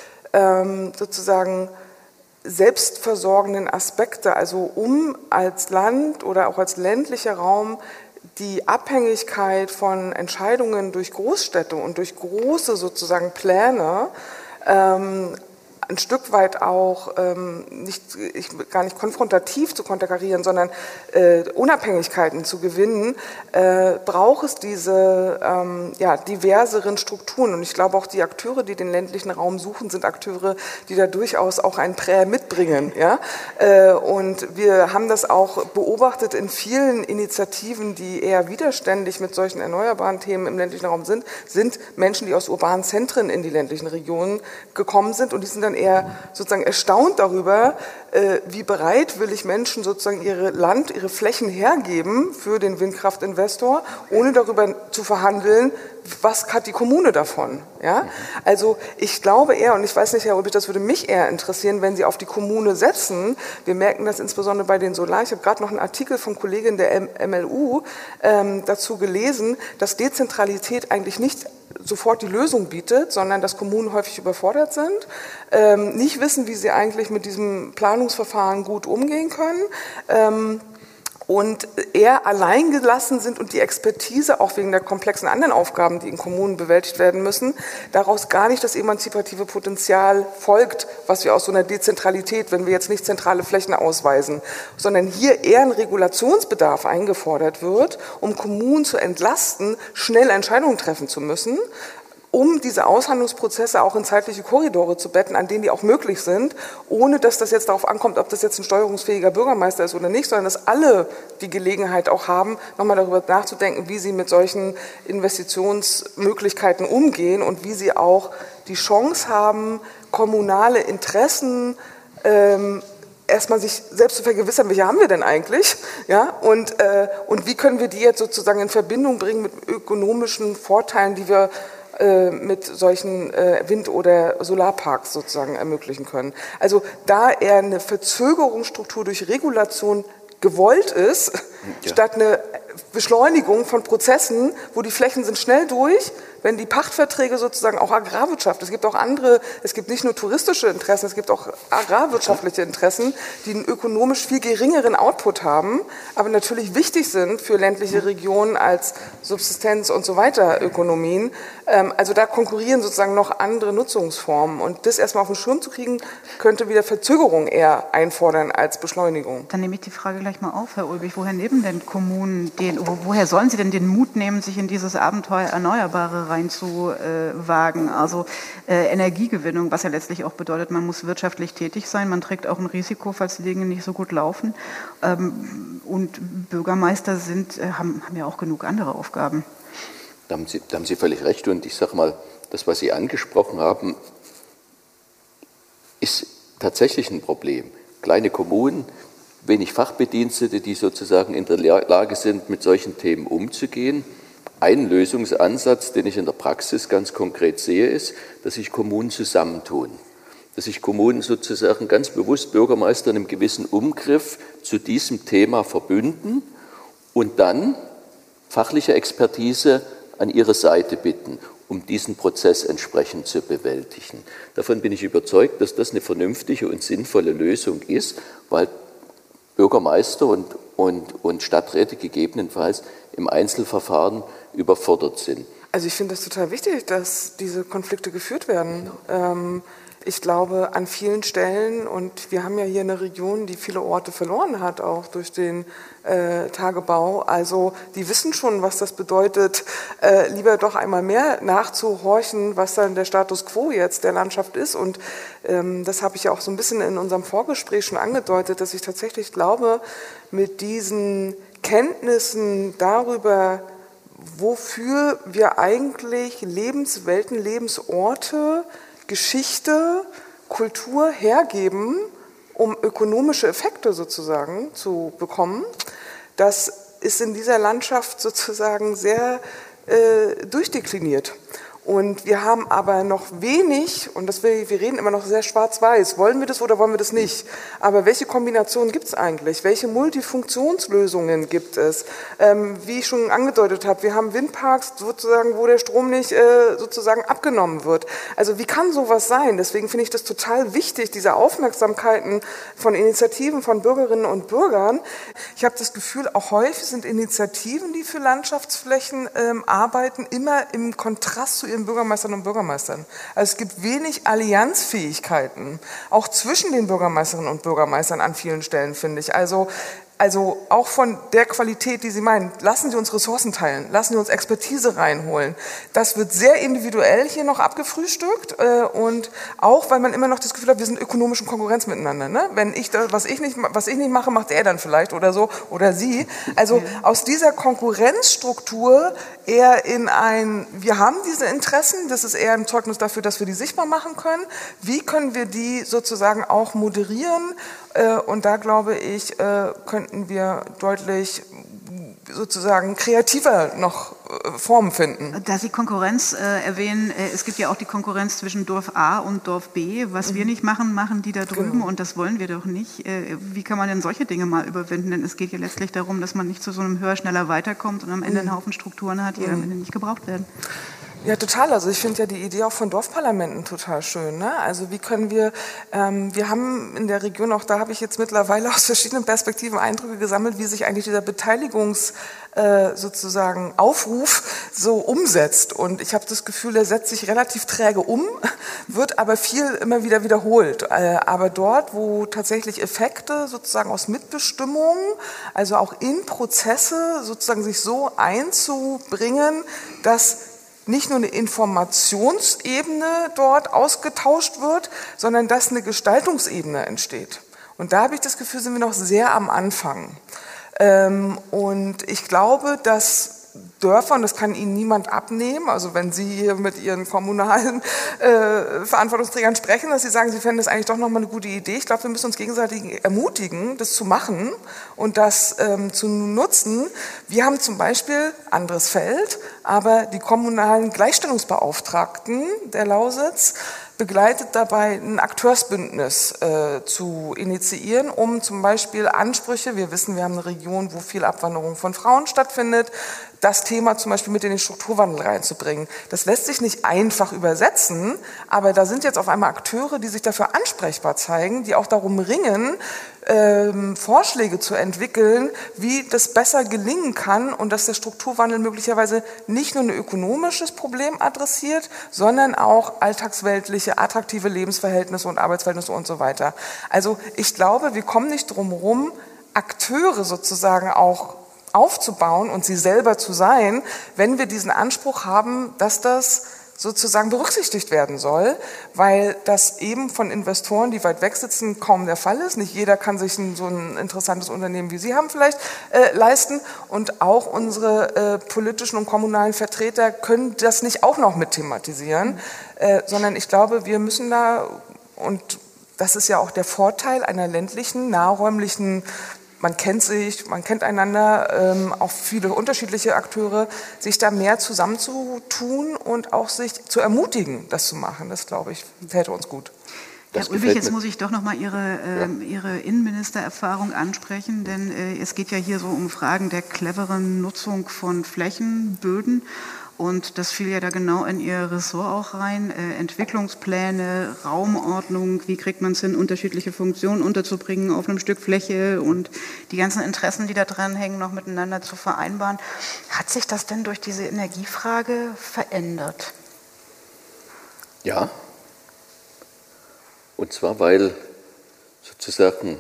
ähm, sozusagen selbstversorgenden Aspekte, also um als Land oder auch als ländlicher Raum die Abhängigkeit von Entscheidungen durch Großstädte und durch große sozusagen Pläne ähm, ein Stück weit auch ähm, nicht, ich, gar nicht konfrontativ zu konterkarieren, sondern äh, Unabhängigkeiten zu gewinnen, äh, braucht es diese ähm, ja, diverseren Strukturen. Und ich glaube auch die Akteure, die den ländlichen Raum suchen, sind Akteure, die da durchaus auch ein Prä mitbringen. Ja? Äh, und wir haben das auch beobachtet in vielen Initiativen, die eher widerständig mit solchen erneuerbaren Themen im ländlichen Raum sind, sind Menschen, die aus urbanen Zentren in die ländlichen Regionen gekommen sind und die sind dann eher sozusagen erstaunt darüber, äh, wie bereitwillig Menschen sozusagen ihre Land, ihre Flächen hergeben für den Windkraftinvestor, ohne darüber zu verhandeln, was hat die Kommune davon. Ja? Also ich glaube eher, und ich weiß nicht, Herr Ulbich, das würde mich eher interessieren, wenn Sie auf die Kommune setzen. Wir merken das insbesondere bei den Solar. Ich habe gerade noch einen Artikel von Kollegin der M L U ähm, dazu gelesen, dass Dezentralität eigentlich nicht sofort die Lösung bietet, sondern dass Kommunen häufig überfordert sind, ähm, nicht wissen, wie sie eigentlich mit diesem Planungsverfahren gut umgehen können ähm, und eher alleingelassen sind und die Expertise, auch wegen der komplexen anderen Aufgaben, die in Kommunen bewältigt werden müssen, daraus gar nicht das emanzipative Potenzial folgt, was wir aus so einer Dezentralität, wenn wir jetzt nicht zentrale Flächen ausweisen, sondern hier eher ein Regulationsbedarf eingefordert wird, um Kommunen zu entlasten, schnell Entscheidungen treffen zu müssen, um diese Aushandlungsprozesse auch in zeitliche Korridore zu betten, an denen die auch möglich sind, ohne dass das jetzt darauf ankommt, ob das jetzt ein steuerungsfähiger Bürgermeister ist oder nicht, sondern dass alle die Gelegenheit auch haben, nochmal darüber nachzudenken, wie sie mit solchen Investitionsmöglichkeiten umgehen und wie sie auch die Chance haben, kommunale Interessen ähm, erstmal sich selbst zu vergewissern, welche haben wir denn eigentlich, ja, und, äh, und wie können wir die jetzt sozusagen in Verbindung bringen mit ökonomischen Vorteilen, die wir mit solchen Wind- oder Solarparks sozusagen ermöglichen können. Also da eher eine Verzögerungsstruktur durch Regulation gewollt ist, ja, statt eine Beschleunigung von Prozessen, wo die Flächen sind schnell durch, wenn die Pachtverträge sozusagen auch Agrarwirtschaft, es gibt auch andere, es gibt nicht nur touristische Interessen, es gibt auch agrarwirtschaftliche Interessen, die einen ökonomisch viel geringeren Output haben, aber natürlich wichtig sind für ländliche Regionen als Subsistenz- und so weiter Ökonomien. Also da konkurrieren sozusagen noch andere Nutzungsformen und das erstmal auf den Schirm zu kriegen, könnte wieder Verzögerung eher einfordern als Beschleunigung.
Dann nehme ich die Frage gleich mal auf, Herr Ulbich, woher nehmen denn Kommunen den, woher sollen sie denn den Mut nehmen, sich in dieses Abenteuer Erneuerbare reinzuwagen? Also äh, Energiegewinnung, was ja letztlich auch bedeutet, man muss wirtschaftlich tätig sein, man trägt auch ein Risiko, falls die Dinge nicht so gut laufen. Ähm, und Bürgermeister sind, äh, haben, haben ja auch genug andere Aufgaben.
Da haben Sie, da haben Sie völlig recht. Und ich sage mal, das, was Sie angesprochen haben, ist tatsächlich ein Problem. Kleine Kommunen, wenig Fachbedienstete, die sozusagen in der Lage sind, mit solchen Themen umzugehen. Ein Lösungsansatz, den ich in der Praxis ganz konkret sehe, ist, dass sich Kommunen zusammentun. Dass sich Kommunen sozusagen ganz bewusst Bürgermeister in einem gewissen Umgriff zu diesem Thema verbünden und dann fachliche Expertise an ihre Seite bitten, um diesen Prozess entsprechend zu bewältigen. Davon bin ich überzeugt, dass das eine vernünftige und sinnvolle Lösung ist, weil Bürgermeister und, und, und Stadträte gegebenenfalls im Einzelverfahren überfordert sind.
Also ich finde es total wichtig, dass diese Konflikte geführt werden. Ja. Ähm, ich glaube, an vielen Stellen, und wir haben ja hier eine Region, die viele Orte verloren hat, auch durch den äh, Tagebau. Also die wissen schon, was das bedeutet, äh, lieber doch einmal mehr nachzuhorchen, was dann der Status quo jetzt der Landschaft ist. Und ähm, das habe ich ja auch so ein bisschen in unserem Vorgespräch schon angedeutet, dass ich tatsächlich glaube, mit diesen Kenntnissen darüber, wofür wir eigentlich Lebenswelten, Lebensorte, Geschichte, Kultur hergeben, um ökonomische Effekte sozusagen zu bekommen. Das ist in dieser Landschaft sozusagen sehr äh, durchdekliniert. Und wir haben aber noch wenig, und das wir, wir reden immer noch sehr schwarz-weiß, wollen wir das oder wollen wir das nicht? Aber welche Kombinationen gibt es eigentlich? Welche Multifunktionslösungen gibt es? Ähm, wie ich schon angedeutet habe, wir haben Windparks sozusagen, wo der Strom nicht äh, sozusagen abgenommen wird. Also wie kann sowas sein? Deswegen finde ich das total wichtig, diese Aufmerksamkeiten von Initiativen von Bürgerinnen und Bürgern. Ich habe das Gefühl, auch häufig sind Initiativen, die für Landschaftsflächen ähm, arbeiten, immer im Kontrast zu ihren Bürgermeistern und Bürgermeistern. Also es gibt wenig Allianzfähigkeiten, auch zwischen den Bürgermeisterinnen und Bürgermeistern an vielen Stellen, finde ich. Also Also auch von der Qualität, die Sie meinen, lassen Sie uns Ressourcen teilen, lassen Sie uns Expertise reinholen. Das wird sehr individuell hier noch abgefrühstückt und auch, weil man immer noch das Gefühl hat, wir sind ökonomisch in Konkurrenz miteinander. Ne? Wenn ich das, was ich nicht, was ich nicht mache, macht er dann vielleicht oder so oder sie. Also aus dieser Konkurrenzstruktur eher in ein, wir haben diese Interessen, das ist eher ein Zeugnis dafür, dass wir die sichtbar machen können. Wie können wir die sozusagen auch moderieren? Und da glaube ich, könnten wir deutlich sozusagen kreativer noch Formen finden.
Da Sie Konkurrenz äh, erwähnen, äh, es gibt ja auch die Konkurrenz zwischen Dorf A und Dorf B. Was mhm. wir nicht machen, machen die da drüben genau. Und das wollen wir doch nicht. Äh, wie kann man denn solche Dinge mal überwinden? Denn es geht ja letztlich darum, dass man nicht zu so einem höher, schneller weiterkommt und am Ende mhm. einen Haufen Strukturen hat, die mhm. am Ende nicht gebraucht werden.
Ja, total. Also ich finde ja die Idee auch von Dorfparlamenten total schön. Ne? Also wie können wir, ähm, wir haben in der Region, auch da habe ich jetzt mittlerweile aus verschiedenen Perspektiven Eindrücke gesammelt, wie sich eigentlich dieser Beteiligungs äh, sozusagen Aufruf so umsetzt. Und ich habe das Gefühl, der setzt sich relativ träge um, wird aber viel immer wieder wiederholt. Äh, aber dort, wo tatsächlich Effekte sozusagen aus Mitbestimmung, also auch in Prozesse sozusagen sich so einzubringen, dass nicht nur eine Informationsebene dort ausgetauscht wird, sondern dass eine Gestaltungsebene entsteht. Und da habe ich das Gefühl, sind wir noch sehr am Anfang. Und ich glaube, dass Dörfer, und das kann Ihnen niemand abnehmen, also wenn Sie hier mit Ihren kommunalen äh, Verantwortungsträgern sprechen, dass Sie sagen, Sie fänden das eigentlich doch nochmal eine gute Idee. Ich glaube, wir müssen uns gegenseitig ermutigen, das zu machen und das ähm, zu nutzen. Wir haben zum Beispiel, anderes Feld, aber die kommunalen Gleichstellungsbeauftragten der Lausitz begleitet dabei, ein Akteursbündnis äh, zu initiieren, um zum Beispiel Ansprüche, wir wissen, wir haben eine Region, wo viel Abwanderung von Frauen stattfindet, das Thema zum Beispiel mit in den Strukturwandel reinzubringen. Das lässt sich nicht einfach übersetzen, aber da sind jetzt auf einmal Akteure, die sich dafür ansprechbar zeigen, die auch darum ringen, ähm, Vorschläge zu entwickeln, wie das besser gelingen kann und dass der Strukturwandel möglicherweise nicht nur ein ökonomisches Problem adressiert, sondern auch alltagsweltliche, attraktive Lebensverhältnisse und Arbeitsverhältnisse und so weiter. Also ich glaube, wir kommen nicht drum herum, Akteure sozusagen auch aufzubauen und sie selber zu sein, wenn wir diesen Anspruch haben, dass das sozusagen berücksichtigt werden soll, weil das eben von Investoren, die weit weg sitzen, kaum der Fall ist. Nicht jeder kann sich ein, so ein interessantes Unternehmen, wie Sie haben, vielleicht äh, leisten. Und auch unsere äh, politischen und kommunalen Vertreter können das nicht auch noch mit thematisieren, äh, sondern ich glaube, wir müssen da, und das ist ja auch der Vorteil einer ländlichen, nahräumlichen, man kennt sich, man kennt einander, ähm, auch viele unterschiedliche Akteure, sich da mehr zusammenzutun und auch sich zu ermutigen, das zu machen. Das, glaube ich, täte uns gut.
Herr Ulwig, jetzt muss ich doch noch mal Ihre, äh, ja. Ihre Innenministererfahrung ansprechen, denn äh, es geht ja hier so um Fragen der cleveren Nutzung von Flächen, Böden. Und das fiel ja da genau in Ihr Ressort auch rein. Äh, Entwicklungspläne, Raumordnung, wie kriegt man es hin, unterschiedliche Funktionen unterzubringen auf einem Stück Fläche und die ganzen Interessen, die da dran hängen, noch miteinander zu vereinbaren. Hat sich das denn durch diese Energiefrage verändert?
Ja. Und zwar, weil sozusagen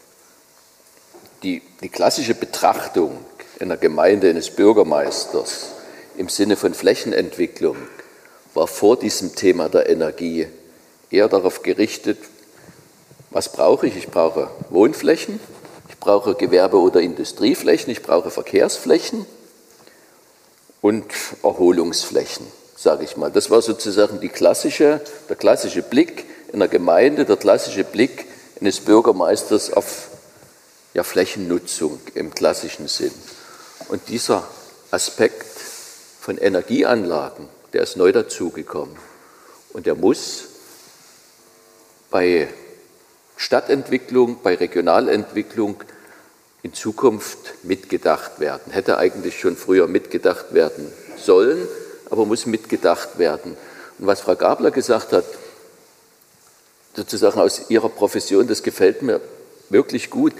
die, die klassische Betrachtung einer Gemeinde, eines Bürgermeisters im Sinne von Flächenentwicklung war vor diesem Thema der Energie eher darauf gerichtet, was brauche ich? Ich brauche Wohnflächen, ich brauche Gewerbe- oder Industrieflächen, ich brauche Verkehrsflächen und Erholungsflächen, sage ich mal. Das war sozusagen die klassische, der klassische Blick in der Gemeinde, der klassische Blick eines Bürgermeisters auf ja, Flächennutzung im klassischen Sinn. Und dieser Aspekt von Energieanlagen, der ist neu dazugekommen. Und der muss bei Stadtentwicklung, bei Regionalentwicklung in Zukunft mitgedacht werden. Hätte eigentlich schon früher mitgedacht werden sollen, aber muss mitgedacht werden. Und was Frau Gabler gesagt hat, sozusagen aus ihrer Profession, das gefällt mir wirklich gut.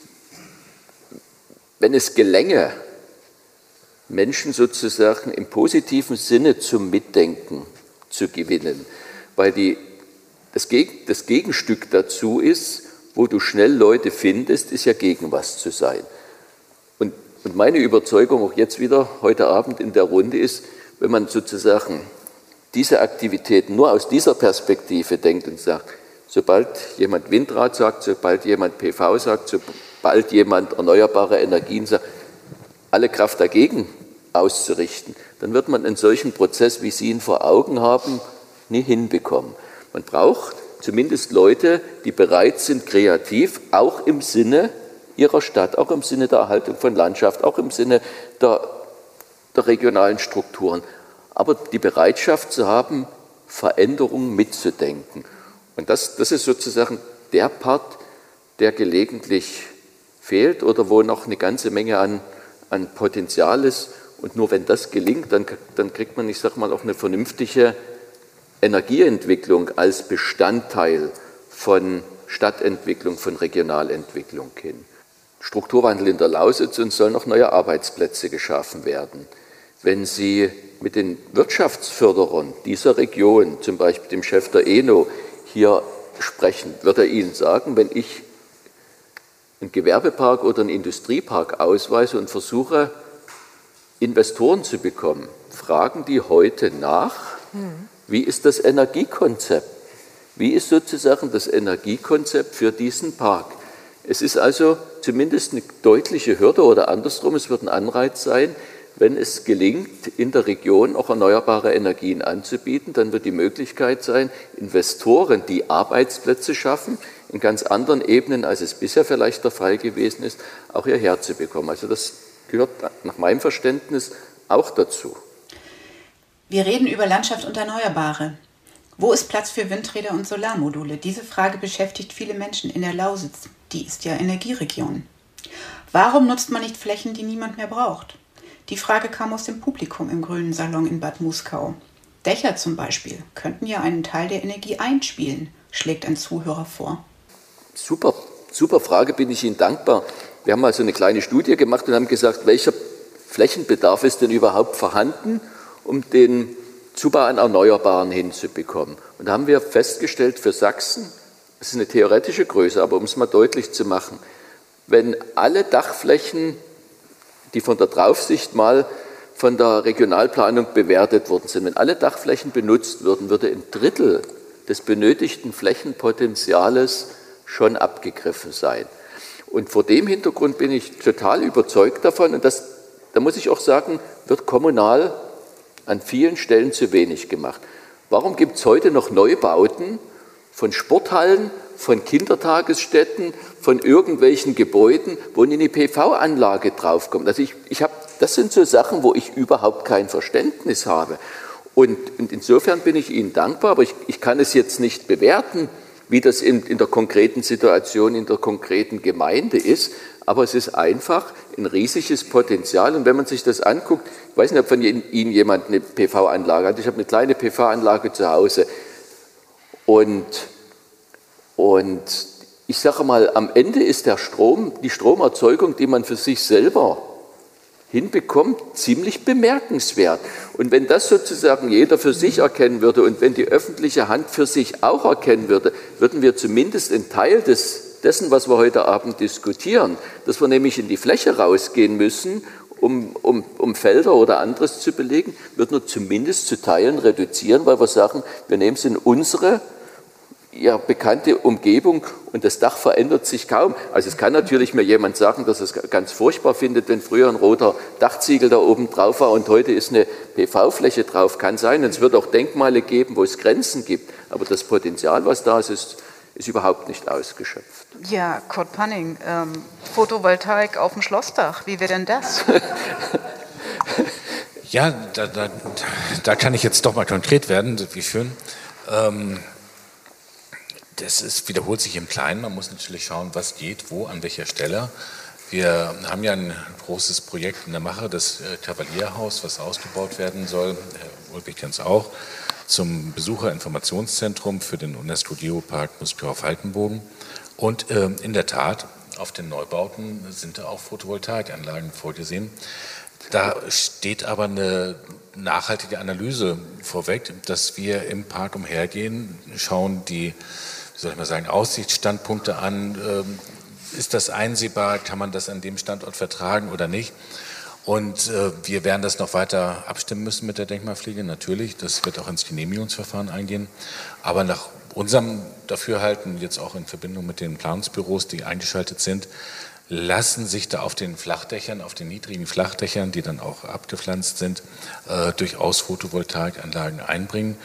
Wenn es gelänge, Menschen sozusagen im positiven Sinne zum Mitdenken zu gewinnen, weil die, das, Geg, das Gegenstück dazu ist, wo du schnell Leute findest, ist ja gegen was zu sein. Und, und meine Überzeugung auch jetzt wieder heute Abend in der Runde ist, wenn man sozusagen diese Aktivitäten nur aus dieser Perspektive denkt und sagt, sobald jemand Windrad sagt, sobald jemand P V sagt, sobald jemand erneuerbare Energien sagt, alle Kraft dagegen auszurichten, dann wird man einen solchen Prozess, wie Sie ihn vor Augen haben, nie hinbekommen. Man braucht zumindest Leute, die bereit sind, kreativ, auch im Sinne ihrer Stadt, auch im Sinne der Erhaltung von Landschaft, auch im Sinne der, der regionalen Strukturen, aber die Bereitschaft zu haben, Veränderungen mitzudenken. Und das, das ist sozusagen der Part, der gelegentlich fehlt oder wo noch eine ganze Menge an, an Potenzial ist. Und nur wenn das gelingt, dann, dann kriegt man, ich sage mal, auch eine vernünftige Energieentwicklung als Bestandteil von Stadtentwicklung, von Regionalentwicklung hin. Strukturwandel in der Lausitz und sollen noch neue Arbeitsplätze geschaffen werden. Wenn Sie mit den Wirtschaftsförderern dieser Region, zum Beispiel dem Chef der E N O, hier sprechen, wird er Ihnen sagen, wenn ich einen Gewerbepark oder einen Industriepark ausweise und versuche, Investoren zu bekommen, fragen die heute nach, wie ist das Energiekonzept? Wie ist sozusagen das Energiekonzept für diesen Park? Es ist also zumindest eine deutliche Hürde oder andersrum, es wird ein Anreiz sein, wenn es gelingt, in der Region auch erneuerbare Energien anzubieten, dann wird die Möglichkeit sein, Investoren, die Arbeitsplätze schaffen, in ganz anderen Ebenen, als es bisher vielleicht der Fall gewesen ist, auch hierher zu bekommen. Also das gehört nach meinem Verständnis auch dazu.
Wir reden über Landschaft und Erneuerbare. Wo ist Platz für Windräder und Solarmodule? Diese Frage beschäftigt viele Menschen in der Lausitz. Die ist ja Energieregion. Warum nutzt man nicht Flächen, die niemand mehr braucht? Die Frage kam aus dem Publikum im Grünen Salon in Bad Muskau. Dächer zum Beispiel könnten ja einen Teil der Energie einspielen, schlägt ein Zuhörer vor.
Super, super Frage, bin ich Ihnen dankbar. Wir haben mal so eine kleine Studie gemacht und haben gesagt, welcher Flächenbedarf ist denn überhaupt vorhanden, um den Zubau an Erneuerbaren hinzubekommen. Und da haben wir festgestellt für Sachsen, das ist eine theoretische Größe, aber um es mal deutlich zu machen, wenn alle Dachflächen, die von der Draufsicht mal von der Regionalplanung bewertet worden sind, wenn alle Dachflächen benutzt würden, würde ein Drittel des benötigten Flächenpotenziales schon abgegriffen sein. Und vor dem Hintergrund bin ich total überzeugt davon, und das, da muss ich auch sagen, wird kommunal an vielen Stellen zu wenig gemacht. Warum gibt es heute noch Neubauten von Sporthallen, von Kindertagesstätten, von irgendwelchen Gebäuden, wo eine P V-Anlage draufkommt? Also ich, ich hab, das sind so Sachen, wo ich überhaupt kein Verständnis habe. Und, und insofern bin ich Ihnen dankbar, aber ich, ich kann es jetzt nicht bewerten, wie das in, in der konkreten Situation, in der konkreten Gemeinde ist. Aber es ist einfach ein riesiges Potenzial. Und wenn man sich das anguckt, ich weiß nicht, ob von Ihnen jemand eine P V-Anlage hat. Ich habe eine kleine P V-Anlage zu Hause. Und, und ich sage mal, am Ende ist der Strom, die Stromerzeugung, die man für sich selber hinbekommt, ziemlich bemerkenswert. Und wenn das sozusagen jeder für sich erkennen würde und wenn die öffentliche Hand für sich auch erkennen würde, würden wir zumindest einen Teil des, dessen, was wir heute Abend diskutieren, dass wir nämlich in die Fläche rausgehen müssen, um, um, um Felder oder anderes zu belegen, würden wir zumindest zu Teilen reduzieren, weil wir sagen, wir nehmen es in unsere ja, bekannte Umgebung und das Dach verändert sich kaum. Also es kann natürlich mir jemand sagen, dass es ganz furchtbar findet, wenn früher ein roter Dachziegel da oben drauf war und heute ist eine P V-Fläche drauf. Kann sein. Und es wird auch Denkmale geben, wo es Grenzen gibt. Aber das Potenzial, was da ist, ist, ist überhaupt nicht ausgeschöpft.
Ja, Kurt Panning, ähm, Photovoltaik auf dem Schlossdach, wie wäre denn das?
Ja, da, da, da kann ich jetzt doch mal konkret werden. Wie schön. Ähm, Das ist, wiederholt sich im Kleinen. Man muss natürlich schauen, was geht, wo, an welcher Stelle. Wir haben ja ein großes Projekt in der Mache, das Kavalierhaus, was ausgebaut werden soll. Herr Ulrich kennt es auch, zum Besucherinformationszentrum für den UNESCO-Geopark Muskau-Falkenbogen. Und äh, in der Tat, auf den Neubauten sind da auch Photovoltaikanlagen vorgesehen. Da steht aber eine nachhaltige Analyse vorweg, dass wir im Park umhergehen, schauen die, wie soll ich mal sagen, Aussichtsstandpunkte an. Ist das einsehbar? Kann man das an dem Standort vertragen oder nicht? Und äh, wir werden das noch weiter abstimmen müssen mit der Denkmalpflege, natürlich. Das wird auch ins Genehmigungsverfahren eingehen. Aber nach unserem Dafürhalten, jetzt auch in Verbindung mit den Planungsbüros, die eingeschaltet sind, lassen sich da auf den Flachdächern, auf den niedrigen Flachdächern, die dann auch abgepflanzt sind, äh, durchaus Photovoltaikanlagen einbringen.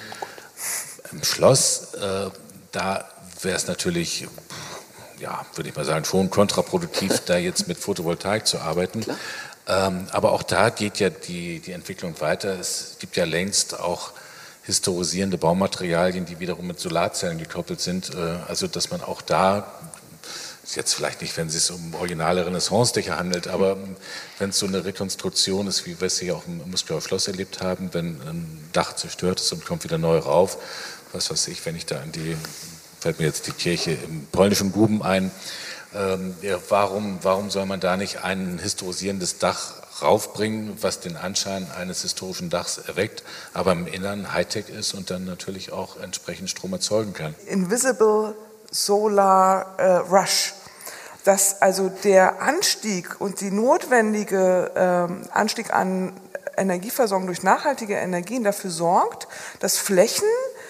Im Schloss, äh, da wäre es natürlich, ja, würde ich mal sagen, schon kontraproduktiv, da jetzt mit Photovoltaik zu arbeiten. Ähm, aber auch da geht ja die, die Entwicklung weiter. Es gibt ja längst auch historisierende Baumaterialien, die wiederum mit Solarzellen gekoppelt sind. Äh, also dass man auch da, jetzt vielleicht nicht, wenn es sich um originale Renaissance-Dächer handelt, aber wenn es so eine Rekonstruktion ist, wie wir es hier auch im Muskauer Schloss erlebt haben, wenn ein Dach zerstört ist und kommt wieder neu rauf, was weiß ich, wenn ich da an die, fällt mir jetzt die Kirche im polnischen Guben ein, ähm, ja, warum, warum soll man da nicht ein historisierendes Dach raufbringen, was den Anschein eines historischen Dachs erweckt, aber im Innern Hightech ist und dann natürlich auch entsprechend Strom erzeugen kann?
Invisible Solar äh, Rush. Dass also der Anstieg und die notwendige ähm, Anstieg an Energieversorgung durch nachhaltige Energien dafür sorgt, dass Flächen,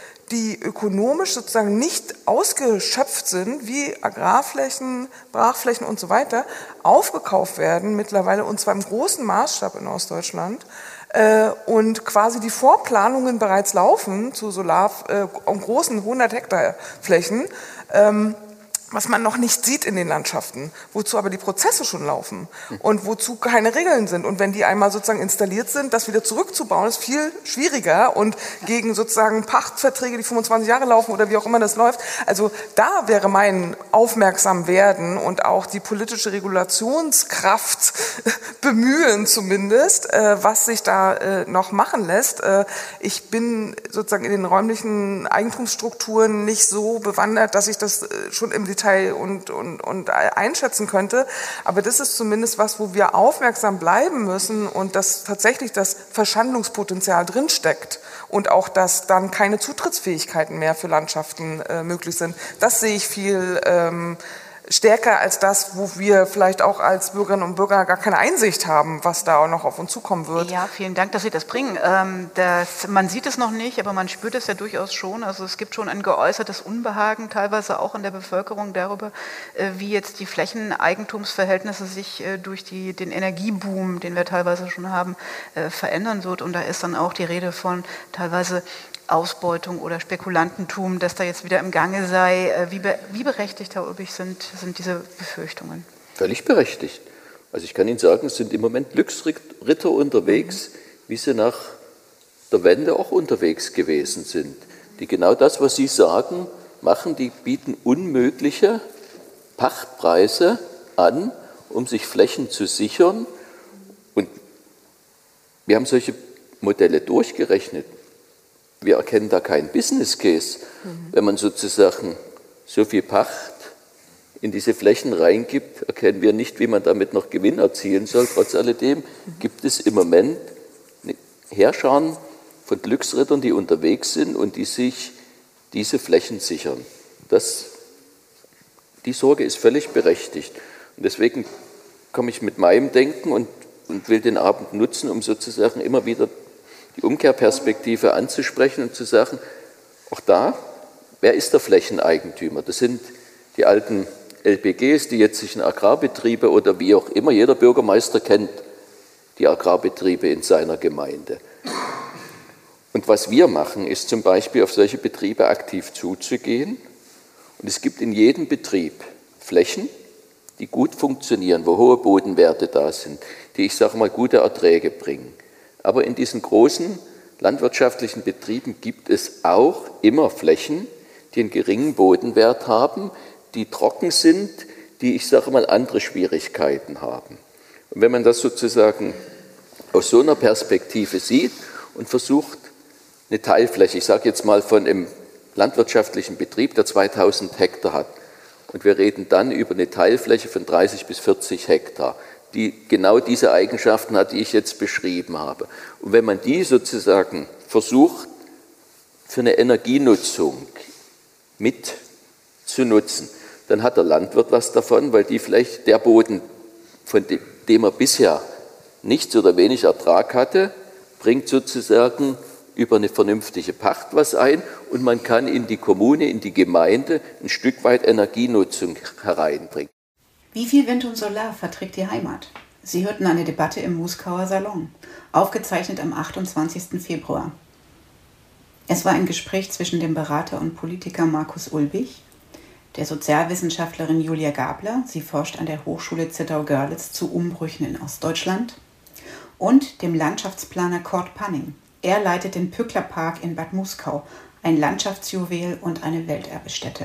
die ökonomisch sozusagen nicht ausgeschöpft sind, wie Agrarflächen, Brachflächen und so weiter, aufgekauft werden mittlerweile, und zwar im großen Maßstab in Ostdeutschland, äh, und quasi die Vorplanungen bereits laufen zu Solar, äh, großen hundert Hektar Flächen, ähm, was man noch nicht sieht in den Landschaften, wozu aber die Prozesse schon laufen und wozu keine Regeln sind. Und wenn die einmal sozusagen installiert sind, das wieder zurückzubauen, ist viel schwieriger und gegen sozusagen Pachtverträge, die fünfundzwanzig Jahre laufen oder wie auch immer das läuft. Also da wäre mein Aufmerksamwerden und auch die politische Regulationskraft bemühen zumindest, was sich da noch machen lässt. Ich bin sozusagen in den räumlichen Eigentumsstrukturen nicht so bewandert, dass ich das schon im Detail und, und, und einschätzen könnte. Aber das ist zumindest was, wo wir aufmerksam bleiben müssen und dass tatsächlich das Verschandungspotenzial drinsteckt und auch, dass dann keine Zutrittsfähigkeiten mehr für Landschaften äh, möglich sind. Das sehe ich viel ähm, stärker als das, wo wir vielleicht auch als Bürgerinnen und Bürger gar keine Einsicht haben, was da auch noch auf uns zukommen wird.
Ja, vielen Dank, dass Sie das bringen. Ähm, das, man sieht es noch nicht, aber man spürt es ja durchaus schon. Also es gibt schon ein geäußertes Unbehagen, teilweise auch in der Bevölkerung darüber, äh, wie jetzt die Flächeneigentumsverhältnisse sich äh, durch die, den Energieboom, den wir teilweise schon haben, äh, verändern wird. Und da ist dann auch die Rede von teilweise Ausbeutung oder Spekulantentum, dass da jetzt wieder im Gange sei. Wie, be wie berechtigt, Herr Ulrich, sind, sind diese Befürchtungen?
Völlig berechtigt. Also ich kann Ihnen sagen, es sind im Moment Glücksritter unterwegs, wie sie nach der Wende auch unterwegs gewesen sind, die genau das, was Sie sagen, machen. Die bieten unmögliche Pachtpreise an, um sich Flächen zu sichern. Und wir haben solche Modelle durchgerechnet. Wir erkennen da keinen Business Case. Mhm. Wenn man sozusagen so viel Pacht in diese Flächen reingibt, erkennen wir nicht, wie man damit noch Gewinn erzielen soll. Trotz alledem gibt es im Moment eine Heerscharen von Glücksrittern, die unterwegs sind und die sich diese Flächen sichern. Das, die Sorge ist völlig berechtigt. Und deswegen komme ich mit meinem Denken und, und will den Abend nutzen, um sozusagen immer wieder die Umkehrperspektive anzusprechen und zu sagen, auch da wer ist der Flächeneigentümer? Das sind die alten L P Gs, die jetzigen Agrarbetriebe oder wie auch immer. Jeder Bürgermeister kennt die Agrarbetriebe in seiner Gemeinde. Und was wir machen, ist zum Beispiel auf solche Betriebe aktiv zuzugehen. Und es gibt in jedem Betrieb Flächen, die gut funktionieren, wo hohe Bodenwerte da sind, die, ich sage mal, gute Erträge bringen. Aber in diesen großen landwirtschaftlichen Betrieben gibt es auch immer Flächen, die einen geringen Bodenwert haben, die trocken sind, die, ich sage mal, andere Schwierigkeiten haben. Und wenn man das sozusagen aus so einer Perspektive sieht und versucht, eine Teilfläche, ich sage jetzt mal von einem landwirtschaftlichen Betrieb, der zweitausend Hektar hat, und wir reden dann über eine Teilfläche von dreißig bis vierzig Hektar, die genau diese Eigenschaften hat, die ich jetzt beschrieben habe. Und wenn man die sozusagen versucht, für eine Energienutzung mit zu nutzen, dann hat der Landwirt was davon, weil die vielleicht der Boden, von dem er bisher nichts oder wenig Ertrag hatte, bringt sozusagen über eine vernünftige Pacht was ein und man kann in die Kommune, in die Gemeinde ein Stück weit Energienutzung hereinbringen.
Wie viel Wind und Solar verträgt die Heimat? Sie hörten eine Debatte im Muskauer Salon, aufgezeichnet am achtundzwanzigsten Februar. Es war ein Gespräch zwischen dem Berater und Politiker Markus Ulbich, der Sozialwissenschaftlerin Julia Gabler, sie forscht an der Hochschule Zittau-Görlitz zu Umbrüchen in Ostdeutschland, und dem Landschaftsplaner Kurt Panning. Er leitet den Pückler-Park in Bad Muskau, ein Landschaftsjuwel und eine Welterbestätte.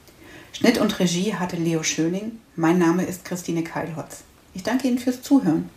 Schnitt und Regie hatte Leo Schöning. Mein Name ist Christine Keilhotz. Ich danke Ihnen fürs Zuhören.